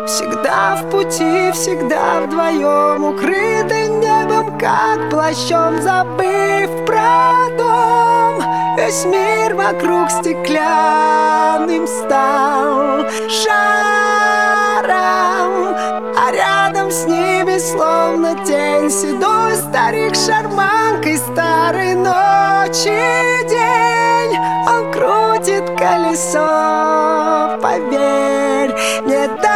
Всегда в пути, всегда вдвоем, укрыты небом, как плащом, забыв про дом. Весь мир вокруг стеклянным стал шаром, а рядом с ними словно тень седой старик с шарманкой старой ночи день. Он крутит колесо, поверь, не дай